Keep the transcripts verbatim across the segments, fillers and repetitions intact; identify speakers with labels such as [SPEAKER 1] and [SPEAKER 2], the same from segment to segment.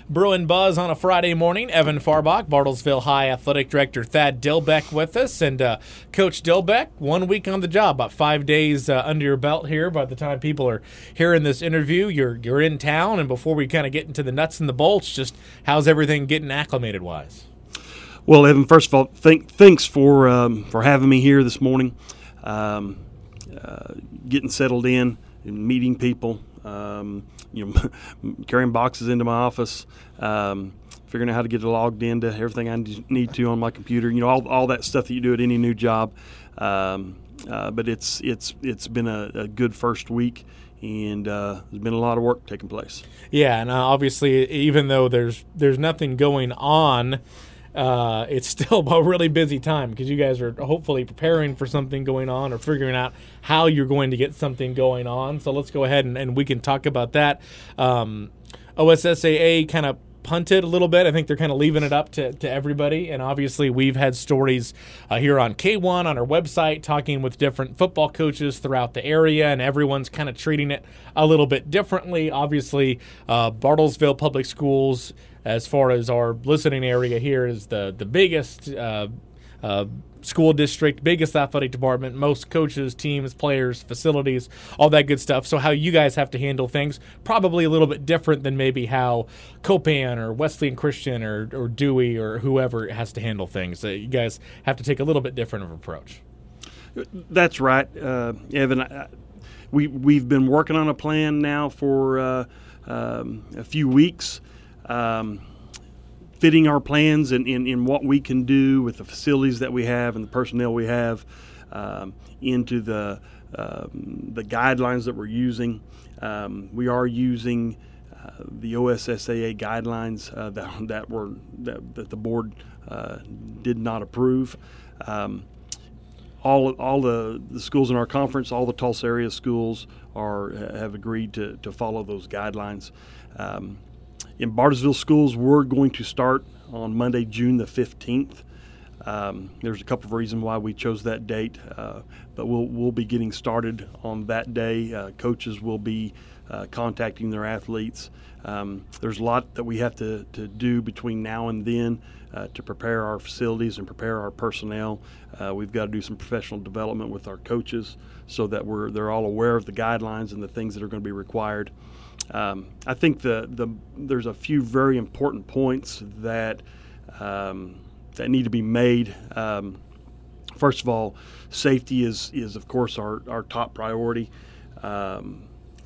[SPEAKER 1] Bruin Buzz on a Friday morning. Evan Farbach, Bartlesville High Athletic Director Thad Dilbeck with us. And uh, Coach Dilbeck, one week on the job, about five days uh, under your belt here. By the time people are hearing this interview, you're you're in town. And before we kind of get into the nuts and the bolts, just how's everything getting acclimated-wise?
[SPEAKER 2] Well, Evan, first of all, thank, thanks for um, for having me here this morning, um, uh, getting settled in and meeting people. Um, you know, carrying boxes into my office, um, figuring out how to get logged into everything I need to on my computer. You know, all all that stuff that you do at any new job. Um, uh, but it's it's it's been a, a good first week, and uh, there's been a lot of work taking place.
[SPEAKER 1] Yeah, and uh, obviously, even though there's there's nothing going on, uh, it's still a really busy time because you guys are hopefully preparing for something going on or figuring out how you're going to get something going on. So let's go ahead and, and we can talk about that. Um, O S S A A kind of punted a little bit. I think they're kind of leaving it up to, to everybody. And obviously we've had stories uh, here on K one on our website talking with different football coaches throughout the area, and everyone's kind of treating it a little bit differently. Obviously, uh, Bartlesville Public Schools, as far as our listening area here, is the, the biggest uh, uh, school district, biggest athletic department, most coaches, teams, players, facilities, all that good stuff. So how you guys have to handle things, probably a little bit different than maybe how Copan or Wesleyan Christian or, or Dewey or whoever has to handle things. Uh, you guys have to take a little bit different of an approach.
[SPEAKER 2] That's right, uh, Evan. I, we, we've been working on a plan now for uh, um, a few weeks. Um, fitting our plans in, in, in what we can do with the facilities that we have and the personnel we have um, into the um, the guidelines that we're using. Um, we are using uh, the O S S A A guidelines uh, that that were that, that the board uh, did not approve. Um, all all the, the schools in our conference, all the Tulsa area schools are have agreed to to follow those guidelines. Um, In Bartlesville schools, we're going to start on Monday, June the fifteenth. Um, there's a couple of reasons why we chose that date, uh, but we'll we'll be getting started on that day. Uh, coaches will be uh, contacting their athletes. Um, there's a lot that we have to, to do between now and then uh, to prepare our facilities and prepare our personnel. Uh, we've got to do some professional development with our coaches so that we're they're all aware of the guidelines and the things that are going to be required. Um, I think the, the there's a few very important points that um, that need to be made. Um, first of all, safety is is of course our, our top priority, um,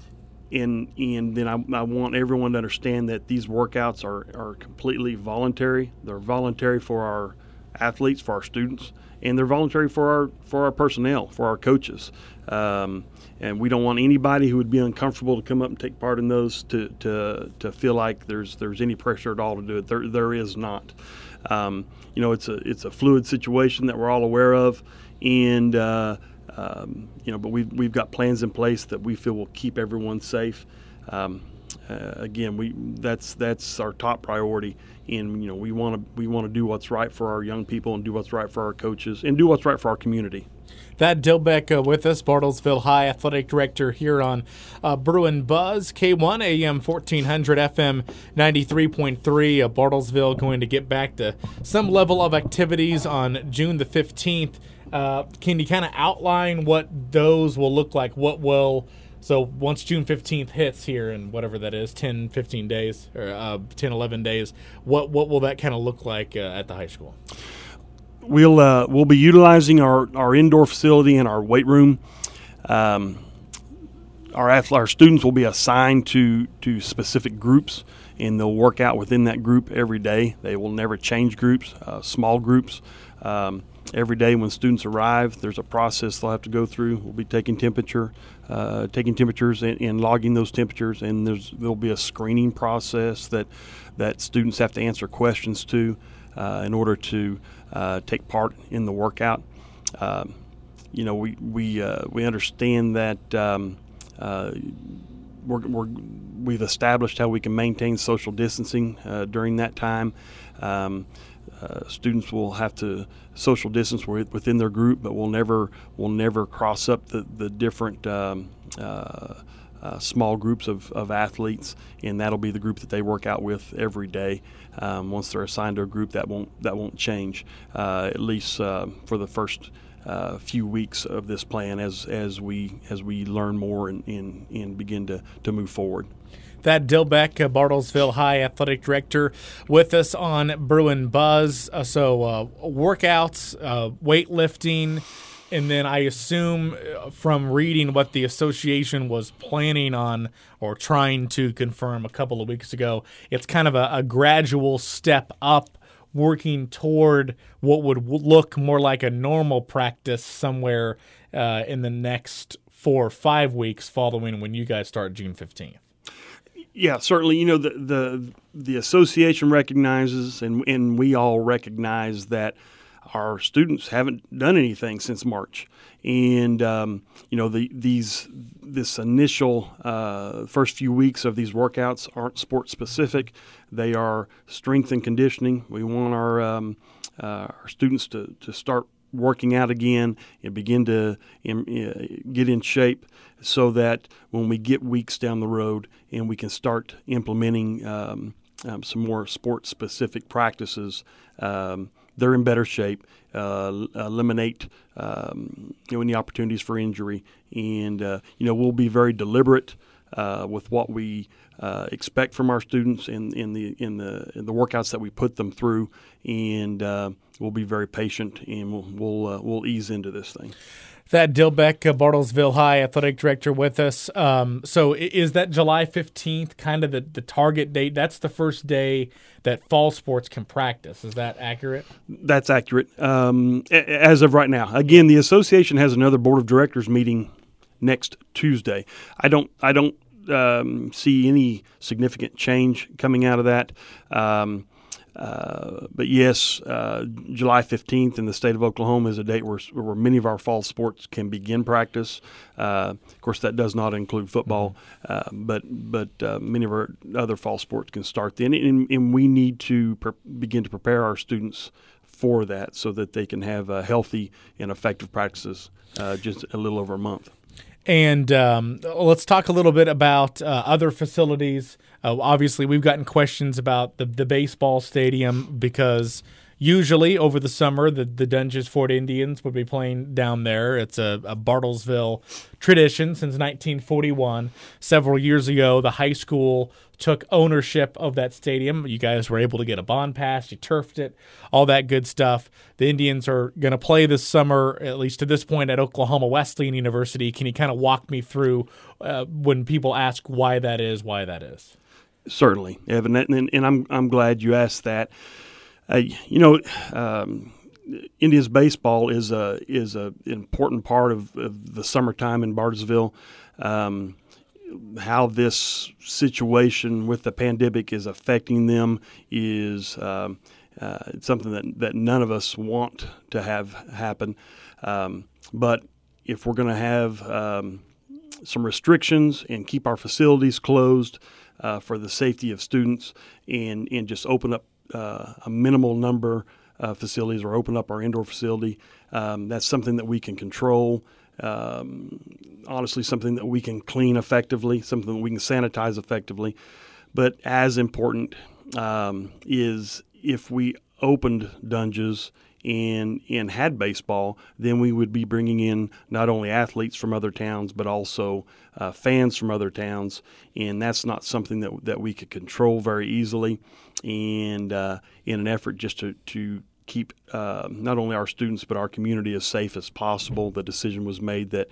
[SPEAKER 2] and and then I, I want everyone to understand that these workouts are, are completely voluntary. They're voluntary for our athletes, for our students, and they're voluntary for our for our personnel, for our coaches. Um, and we don't want anybody who would be uncomfortable to come up and take part in those to to, to feel like there's there's any pressure at all to do it. There there is not. Um, you know, it's a it's a fluid situation that we're all aware of, and uh, um, you know, but we've we've got plans in place that we feel will keep everyone safe. Um, uh, again, we that's that's our top priority, and you know, we want to we want to do what's right for our young people and do what's right for our coaches and do what's right for our community.
[SPEAKER 1] Thad Dilbeck uh, with us, Bartlesville High Athletic Director here on uh, Bruin Buzz, K one A M fourteen hundred, F M ninety-three point three. Uh, Bartlesville going to get back to some level of activities on June the fifteenth. Uh, can you kind of outline what those will look like? What will so once June fifteenth hits here in whatever that is, ten, fifteen days or uh, ten, eleven days, what what will that kind of look like uh, at the high school?
[SPEAKER 2] We'll uh, we'll be utilizing our, our indoor facility and our weight room. Um, our athlete, our students will be assigned to to specific groups, and they'll work out within that group every day. They will never change groups, uh, small groups. Um, every day when students arrive, there's a process they'll have to go through. We'll be taking temperature, uh, taking temperatures and, and logging those temperatures, and there's there'll be a screening process that that students have to answer questions to uh, in order to Uh, take part in the workout. Um, you know, we we uh, we understand that um, uh, we're, we're we've established how we can maintain social distancing uh, during that time. Um, uh, students will have to social distance within their group, but we'll never we'll never cross up the the different um, uh, uh, small groups of, of athletes, and that'll be the group that they work out with every day. Um, once they're assigned to a group, that won't that won't change, uh, at least uh, for the first uh, few weeks of this plan as as we as we learn more and, and, and begin to, to move forward.
[SPEAKER 1] Thad Dilbeck, uh, Bartlesville High Athletic Director, with us on Bruin Buzz. Uh, so uh, workouts, uh, weightlifting, and then I assume from reading what the association was planning on or trying to confirm a couple of weeks ago, it's kind of a, a gradual step up, working toward what would look more like a normal practice somewhere uh, in the next four or five weeks following when you guys start June fifteenth.
[SPEAKER 2] Yeah, certainly. You know, the the, the association recognizes, and, and we all recognize that our students haven't done anything since March, and um, you know the these this initial uh, first few weeks of these workouts aren't sport specific; they are strength and conditioning. We want our um, uh, our students to, to start working out again and begin to in, uh, get in shape, so that when we get weeks down the road and we can start implementing um, um, some more sport specific practices. Um, They're in better shape, uh, eliminate um, you know, any opportunities for injury, and uh, you know we'll be very deliberate uh, with what we uh, expect from our students in, in the in the in the workouts that we put them through, and uh, we'll be very patient, and we'll we'll uh, we'll ease into this thing.
[SPEAKER 1] Thad Dilbeck, uh, Bartlesville High Athletic Director, with us. Um, so is that July fifteenth kind of the, the target date? That's the first day that fall sports can practice. Is that accurate?
[SPEAKER 2] That's accurate. Um, as of right now. Again, the association has another board of directors meeting next Tuesday. I don't I don't um, see any significant change coming out of that. Um Uh, but yes, uh, July fifteenth in the state of Oklahoma is a date where, where many of our fall sports can begin practice. Uh, of course, that does not include football, uh, but but uh, many of our other fall sports can start then, and, and we need to pre- begin to prepare our students for that so that they can have uh, healthy and effective practices uh, just a little over a month.
[SPEAKER 1] And um, let's talk a little bit about uh, other facilities. Uh, obviously, we've gotten questions about the, the baseball stadium because usually over the summer, the, the Dungeness Fort Indians would be playing down there. It's a, a Bartlesville tradition since nineteen forty-one. Several years ago, the high school took ownership of that stadium. You guys were able to get a bond pass. You turfed it, all that good stuff. The Indians are going to play this summer, at least to this point, at Oklahoma Wesleyan University. Can you kind of walk me through uh, when people ask why that is, why that is?
[SPEAKER 2] Certainly, Evan, and, and I'm I'm glad you asked that. Uh, you know, um, Indians baseball is a is a important part of, of the summertime in Bartlesville. Um, how this situation with the pandemic is affecting them is um, uh, something that, that none of us want to have happen. Um, but if we're going to have um, some restrictions and keep our facilities closed uh, for the safety of students and, and just open up uh, a minimal number of facilities or open up our indoor facility, um, that's something that we can control. Um, honestly, something that we can clean effectively, something that we can sanitize effectively. But as important um, is if we opened Dungeness and and had baseball, then we would be bringing in not only athletes from other towns, but also uh, fans from other towns, and that's not something that that we could control very easily. And uh, in an effort just to to keep uh, not only our students but our community as safe as possible, the decision was made that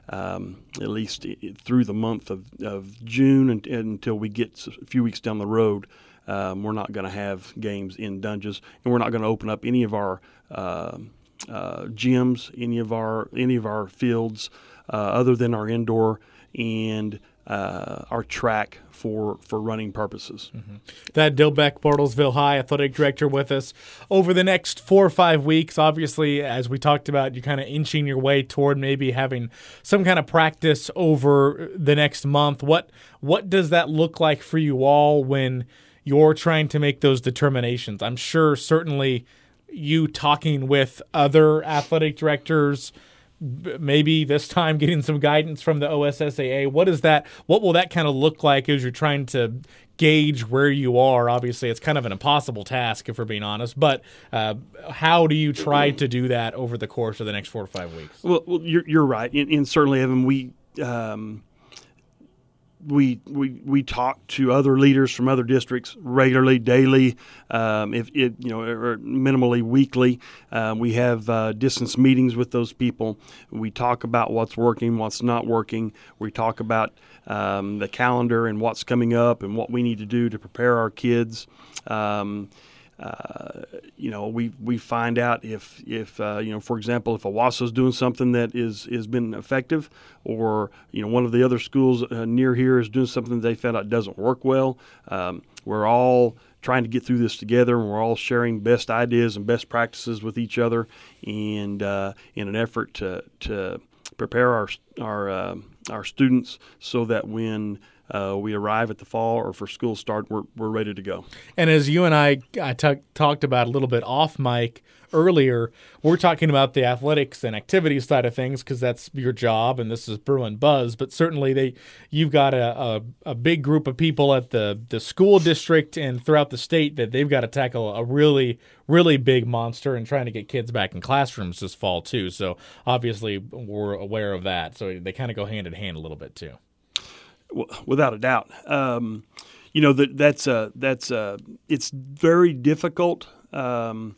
[SPEAKER 2] um, at least through the month of, of June and, and until we get a few weeks down the road, um, we're not going to have games in Dungeness, and we're not going to open up any of our uh, uh, gyms, any of our any of our fields uh, other than our indoor and Uh, our track for, for running purposes.
[SPEAKER 1] Mm-hmm. Thad Dilbeck, Bartlesville High Athletic Director, with us. Over the next four or five weeks, obviously, as we talked about, you're kind of inching your way toward maybe having some kind of practice over the next month. What what does that look like for you all when you're trying to make those determinations? I'm sure certainly you talking with other athletic directors, b- maybe this time getting some guidance from the O S S A A. What is that? What will that kind of look like as you're trying to gauge where you are? Obviously, it's kind of an impossible task if we're being honest, but uh, how do you try to do that over the course of the next four to five weeks?
[SPEAKER 2] Well, well you're, you're right. And, and certainly, Evan, we um, we we we talk to other leaders from other districts regularly, daily, um, if it you know, or minimally weekly. Uh, we have uh, distance meetings with those people. We talk about what's working, what's not working. We talk about um, the calendar and what's coming up and what we need to do to prepare our kids. Um, Uh, you know, we we find out if if uh, you know, for example, if Owasso is doing something that is is been effective, or you know, one of the other schools uh, near here is doing something that they found out doesn't work well. Um, we're all trying to get through this together, and we're all sharing best ideas and best practices with each other, and uh, in an effort to to prepare our our uh, our students so that when Uh, we arrive at the fall or for school start, we're we're ready to go.
[SPEAKER 1] And as you and I, I t- talked about a little bit off mic earlier, we're talking about the athletics and activities side of things because that's your job, and this is Bruin Buzz. But certainly, they you've got a, a, a big group of people at the, the school district and throughout the state that they've got to tackle a really, really big monster and trying to get kids back in classrooms this fall too. So obviously, we're aware of that. So they kind of go hand in hand a little bit too.
[SPEAKER 2] Without a doubt, um, you know that that's uh, that's uh, it's very difficult. Um,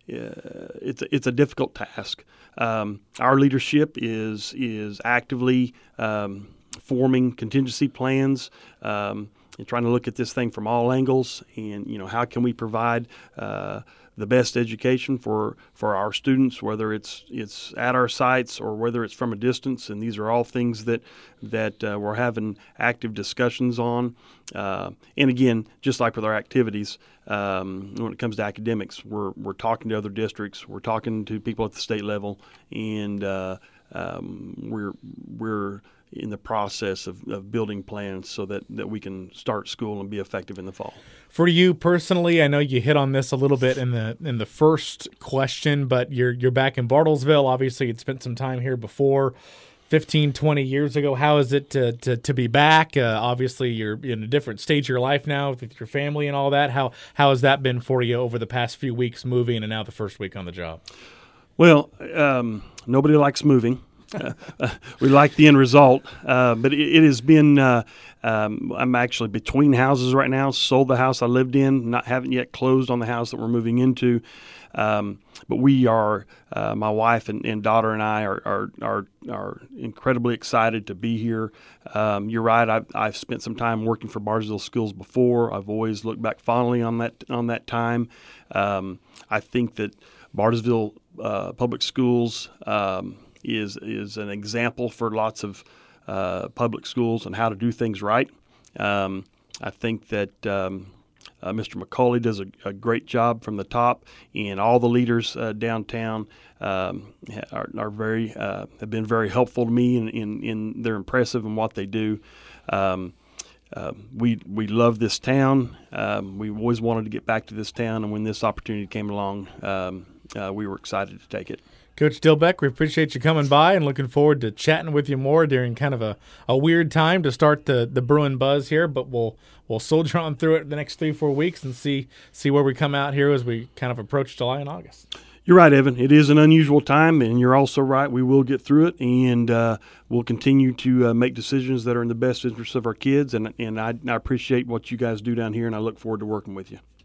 [SPEAKER 2] uh, it's a, it's a difficult task. Um, our leadership is is actively um, forming contingency plans um, and trying to look at this thing from all angles. And you know, how can we provide uh, the best education for, for our students, whether it's it's at our sites or whether it's from a distance. And these are all things that that uh, we're having active discussions on. Uh, and again, just like with our activities, um, when it comes to academics, we're we're talking to other districts, we're talking to people at the state level, and uh, um, we're we're in the process of, of building plans so that, that we can start school and be effective in the fall.
[SPEAKER 1] For you personally, I know you hit on this a little bit in the in the first question, but you're you're back in Bartlesville. Obviously, you'd spent some time here before, fifteen, twenty years ago. How is it to to, to be back? Uh, obviously, you're in a different stage of your life now with your family and all that. How how has that been for you over the past few weeks moving and now the first week on the job?
[SPEAKER 2] Well, um, nobody likes moving. uh, uh, we like the end result, uh, but it, it has been. Uh, um, I'm actually between houses right now. Sold the house I lived in, not haven't yet closed on the house that we're moving into. Um, but we are, uh, my wife and, and daughter and I are, are are are incredibly excited to be here. Um, you're right. I've I've spent some time working for Bartlesville Schools before. I've always looked back fondly on that on that time. Um, I think that Bartlesville uh, Public Schools. Um, is is an example for lots of uh, public schools and how to do things right. Um, I think that um, uh, Mister McCauley does a, a great job from the top, and all the leaders uh, downtown um, are, are very uh, have been very helpful to me, and in, in, in they're impressive in what they do. Um, uh, we we love this town. Um, we always wanted to get back to this town, and when this opportunity came along, um, uh, we were excited to take it.
[SPEAKER 1] Coach Dilbeck, we appreciate you coming by and looking forward to chatting with you more during kind of a, a weird time to start the, the Bruin Buzz here, but we'll we'll soldier on through it the next three, four weeks and see see where we come out here as we kind of approach July and August.
[SPEAKER 2] You're right, Evan. It is an unusual time, and you're also right. We will get through it, and uh, we'll continue to uh, make decisions that are in the best interest of our kids, and, and I, I appreciate what you guys do down here, and I look forward to working with you.